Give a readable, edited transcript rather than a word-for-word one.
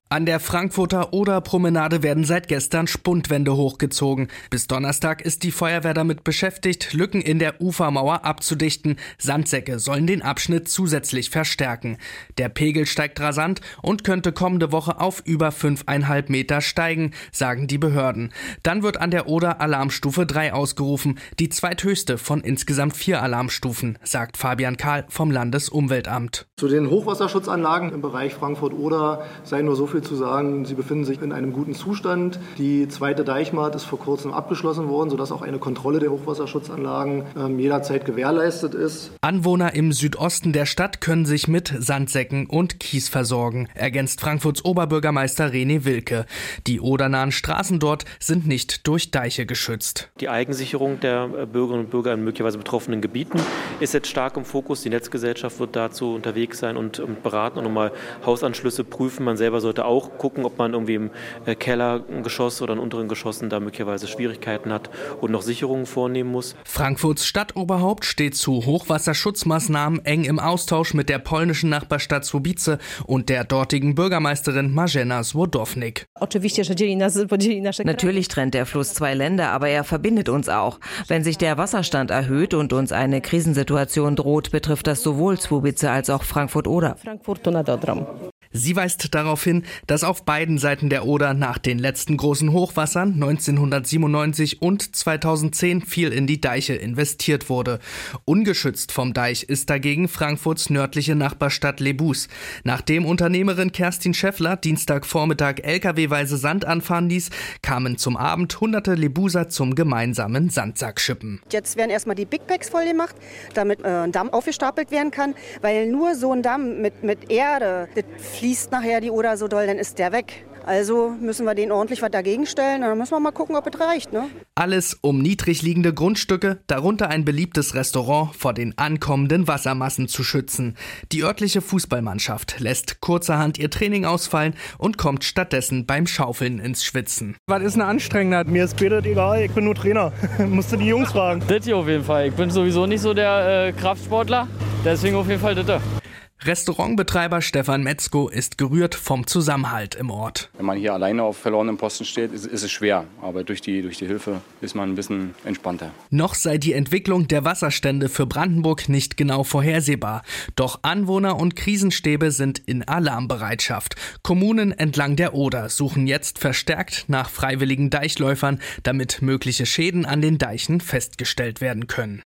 An der Frankfurter Oder-Promenade werden seit gestern Spundwände hochgezogen. Bis Donnerstag ist die Feuerwehr damit beschäftigt, Lücken in der Ufermauer abzudichten. Sandsäcke sollen den Abschnitt zusätzlich verstärken. Der Pegel steigt rasant und könnte kommende Woche auf über 5,5 Meter steigen, sagen die Behörden. Dann wird an der Oder Alarmstufe 3 ausgerufen, die zweithöchste von insgesamt 4 Alarmstufen, sagt Fabian Kahl vom Landesumweltamt. Zu den Hochwasserschutzanlagen im Bereich Frankfurt-Oder sei nur so viel zu sagen, sie befinden sich in einem guten Zustand. Die zweite Deichmaat ist vor kurzem abgeschlossen worden, sodass auch eine Kontrolle der Hochwasserschutzanlagen jederzeit gewährleistet ist. Anwohner im Südosten der Stadt können sich mit Sandsäcken und Kies versorgen, ergänzt Frankfurts Oberbürgermeister René Wilke. Die odernahen Straßen dort sind nicht durch Deiche geschützt. Die Eigensicherung der Bürgerinnen und Bürger in möglicherweise betroffenen Gebieten ist jetzt stark im Fokus. Die Netzgesellschaft wird dazu unterwegs sein und beraten und nochmal Hausanschlüsse prüfen. Man selber sollte auch gucken, ob man irgendwie im Keller, ein Geschoss oder in unteren Geschossen da möglicherweise Schwierigkeiten hat und noch Sicherungen vornehmen muss. Frankfurts Stadtoberhaupt steht zu Hochwasserschutzmaßnahmen eng im Austausch mit der polnischen Nachbarstadt Słubice und der dortigen Bürgermeisterin Marzena Złodownik. Natürlich trennt der Fluss 2 Länder, aber er verbindet uns auch. Wenn sich der Wasserstand erhöht und uns eine Krisensituation droht, betrifft das sowohl Słubice als auch Frankfurt-Oder. Sie weist darauf hin, dass auf beiden Seiten der Oder nach den letzten großen Hochwassern 1997 und 2010 viel in die Deiche investiert wurde. Ungeschützt vom Deich ist dagegen Frankfurts nördliche Nachbarstadt Lebus. Nachdem Unternehmerin Kerstin Schäffler Dienstagvormittag LKW-weise Sand anfahren ließ, kamen zum Abend hunderte Lebuser zum gemeinsamen Sandsackschippen. Jetzt werden erstmal die Big Bags voll gemacht, damit ein Damm aufgestapelt werden kann, weil nur so ein Damm mit Erde, das fließt nachher die Oder so doll, dann ist der weg. Also müssen wir den ordentlich was dagegen stellen. Dann müssen wir mal gucken, ob es reicht. Ne? Alles um niedrig liegende Grundstücke, darunter ein beliebtes Restaurant, vor den ankommenden Wassermassen zu schützen. Die örtliche Fußballmannschaft lässt kurzerhand ihr Training ausfallen und kommt stattdessen beim Schaufeln ins Schwitzen. Was ist eine anstrengender? Mir ist das egal, ich bin nur Trainer. Musst du die Jungs fragen. Das hier auf jeden Fall. Ich bin sowieso nicht so der Kraftsportler. Deswegen auf jeden Fall das. Restaurantbetreiber Stefan Metzko ist gerührt vom Zusammenhalt im Ort. Wenn man hier alleine auf verlorenem Posten steht, ist es schwer. Aber durch die Hilfe ist man ein bisschen entspannter. Noch sei die Entwicklung der Wasserstände für Brandenburg nicht genau vorhersehbar. Doch Anwohner und Krisenstäbe sind in Alarmbereitschaft. Kommunen entlang der Oder suchen jetzt verstärkt nach freiwilligen Deichläufern, damit mögliche Schäden an den Deichen festgestellt werden können.